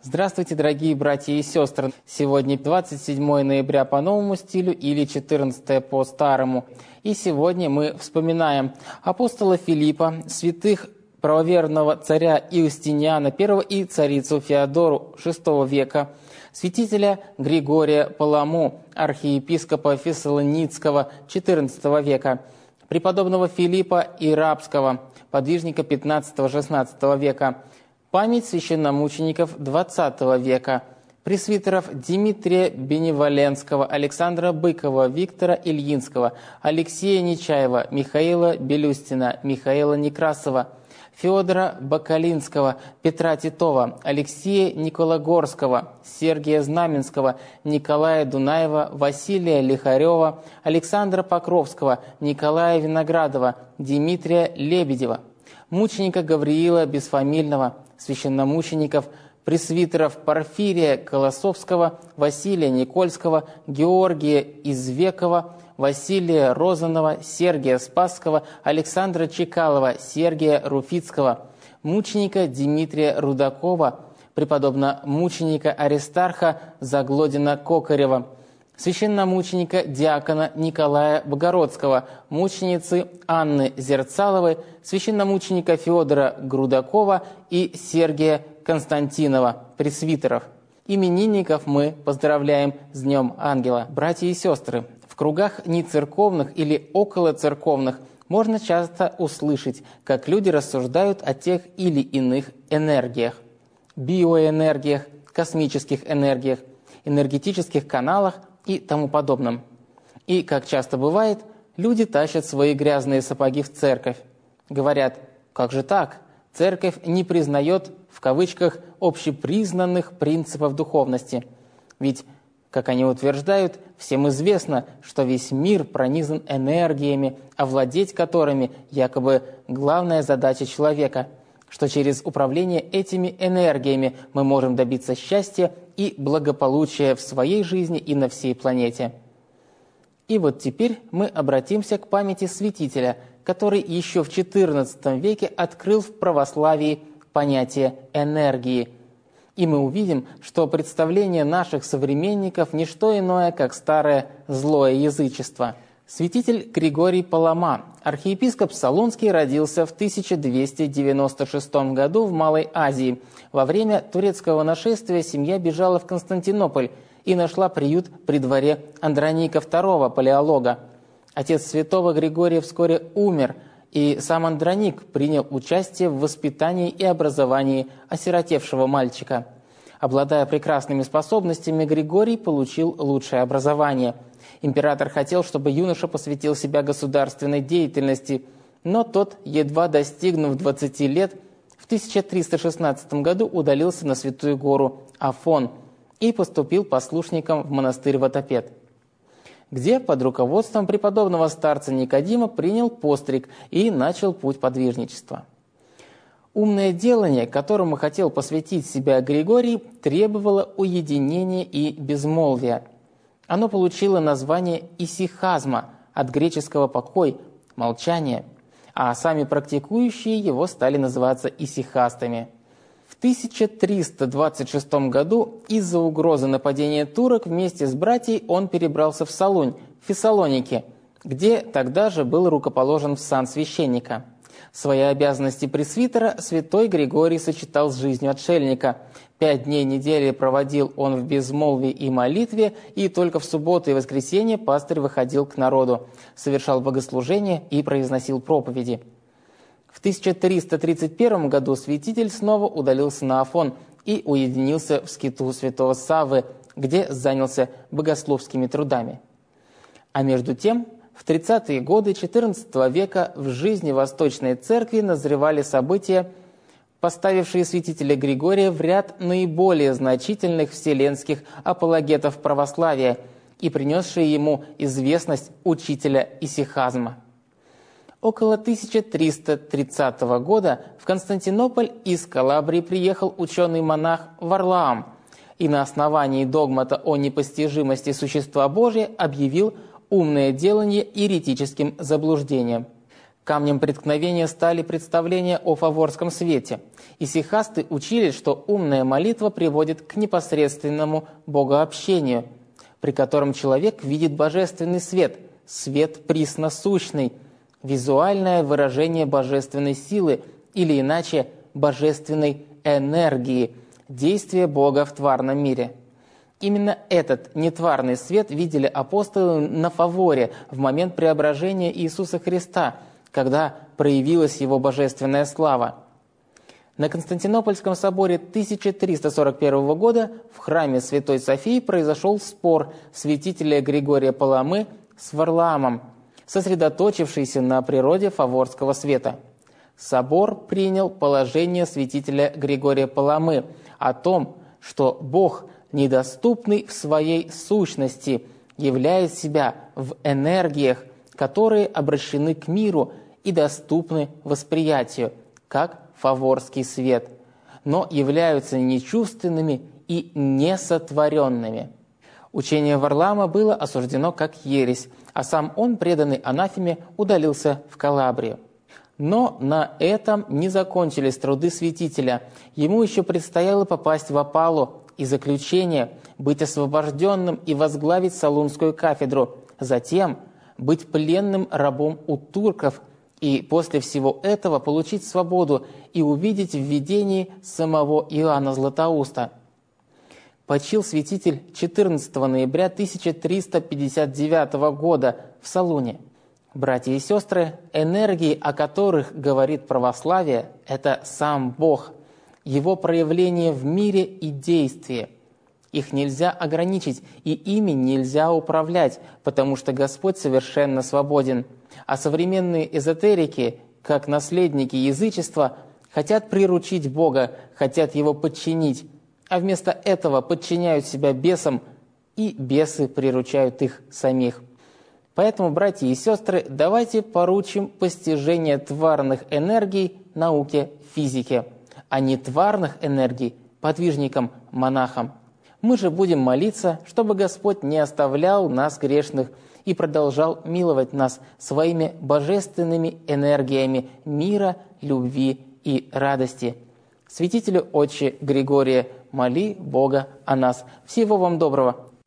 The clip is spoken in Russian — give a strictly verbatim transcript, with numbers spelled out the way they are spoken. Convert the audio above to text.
Здравствуйте, дорогие братья и сестры! Сегодня двадцать седьмое ноября по новому стилю или четырнадцатое по старому. И сегодня мы вспоминаем апостола Филиппа, святых правоверного царя Иустиниана I и царицу Феодору шестого века, святителя Григория Паламу, архиепископа Фессалоницкого четырнадцатого века, преподобного Филиппа Ирапского, подвижника пятнадцатого-шестнадцатого века, память священномучеников двадцатого века, пресвитеров Дмитрия Беневоленского, Александра Быкова, Виктора Ильинского, Алексея Нечаева, Михаила Белюстина, Михаила Некрасова, Федора Бакалинского, Петра Титова, Алексея Никологорского, Сергия Знаменского, Николая Дунаева, Василия Лихарева, Александра Покровского, Николая Виноградова, Дмитрия Лебедева, мученика Гавриила Бесфамильного, священномучеников, пресвитеров Порфирия Колосовского, Василия Никольского, Георгия Извекова, Василия Розанова, Сергия Спасского, Александра Чекалова, Сергия Руфицкого, мученика Дмитрия Рудакова, преподобно-мученика Аристарха Заглодина-Кокарева, священномученика диакона Николая Богородского, мученицы Анны Зерцаловой, священномученика Федора Грудакова и Сергия Константинова, пресвитеров. Именинников мы поздравляем с Днем Ангела. Братья и сестры, в кругах нецерковных или околоцерковных можно часто услышать, как люди рассуждают о тех или иных энергиях, биоэнергиях, космических энергиях, энергетических каналах и тому подобном. И, как часто бывает, люди тащат свои грязные сапоги в церковь. Говорят: как же так? Церковь не признает, в кавычках, общепризнанных принципов духовности. Ведь, как они утверждают, всем известно, что весь мир пронизан энергиями, овладеть которыми якобы главная задача человека, что через управление этими энергиями мы можем добиться счастья и благополучия в своей жизни и на всей планете. И вот теперь мы обратимся к памяти святителя, который еще в четырнадцатом веке открыл в православии понятие энергии. И мы увидим, что представление наших современников не что иное, как старое злое язычество. Святитель Григорий Палама, архиепископ Солунский, родился в тысяча двести девяносто шестом году в Малой Азии. Во время турецкого нашествия семья бежала в Константинополь и нашла приют при дворе Андроника второго, палеолога. Отец святого Григория вскоре умер, и сам Андроник принял участие в воспитании и образовании осиротевшего мальчика. Обладая прекрасными способностями, Григорий получил лучшее образование. Император хотел, чтобы юноша посвятил себя государственной деятельности, но тот, едва достигнув двадцати лет, в тысяча триста шестнадцатом году удалился на Святую гору Афон и поступил послушником в монастырь Ватопед, где под руководством преподобного старца Никодима принял постриг и начал путь подвижничества. Умное делание, которому хотел посвятить себя Григорий, требовало уединения и безмолвия. Оно получило название исихазма, от греческого «покой», «молчание», а сами практикующие его стали называться исихастами. В тысяча триста двадцать шестом году из-за угрозы нападения турок вместе с братьей он перебрался в Солунь, в Фессалоники, где тогда же был рукоположен в сан священника. Свои обязанности пресвитера святой Григорий сочетал с жизнью отшельника. Пять дней недели проводил он в безмолвии и молитве, и только в субботу и воскресенье пастырь выходил к народу, совершал богослужения и произносил проповеди. В тысяча триста тридцать первом году святитель снова удалился на Афон и уединился в скиту святого Саввы, где занялся богословскими трудами. А между тем, в тридцатые годы четырнадцатого века в жизни Восточной Церкви назревали события, поставившие святителя Григория в ряд наиболее значительных вселенских апологетов православия и принесшие ему известность учителя исихазма. Около тысяча триста тридцатого года в Константинополь из Калабрии приехал ученый-монах Варлаам и на основании догмата о непостижимости существа Божия объявил умное делание еретическим заблуждением. Камнем преткновения стали представления о фаворском свете. Исихасты учили, что умная молитва приводит к непосредственному богообщению, при котором человек видит божественный свет, свет присносущный, визуальное выражение божественной силы или иначе божественной энергии, действия Бога в тварном мире. Именно этот нетварный свет видели апостолы на Фаворе в момент преображения Иисуса Христа, когда проявилась Его божественная слава. На Константинопольском соборе тысяча триста сорок первого года в храме Святой Софии произошел спор святителя Григория Паламы с Варлаамом, сосредоточившийся на природе фаворского света. Собор принял положение святителя Григория Паламы о том, что Бог, недоступный в своей сущности, являет себя в энергиях, которые обращены к миру и доступны восприятию, как фаворский свет, но являются нечувственными и несотворенными. Учение Варлаама было осуждено как ересь, а сам он, преданный анафеме, удалился в Калабрию. Но на этом не закончились труды святителя. Ему еще предстояло попасть в опалу и заключение, быть освобожденным и возглавить Солунскую кафедру, затем быть пленным рабом у турков и после всего этого получить свободу и увидеть в видении самого Иоанна Златоуста. Почил святитель четырнадцатого ноября тысяча триста пятьдесят девятого года в Солуне. Братья и сестры, энергии, о которых говорит православие, это сам Бог, Его проявление в мире и действии. Их нельзя ограничить, и ими нельзя управлять, потому что Господь совершенно свободен. А современные эзотерики, как наследники язычества, хотят приручить Бога, хотят Его подчинить, а вместо этого подчиняют себя бесам, и бесы приручают их самих. Поэтому, братья и сестры, давайте поручим постижение тварных энергий науке физики, а не тварных энергий подвижникам, монахам. Мы же будем молиться, чтобы Господь не оставлял нас грешных и продолжал миловать нас своими божественными энергиями мира, любви и радости. Святителю Отче Григория, моли Бога о нас. Всего вам доброго!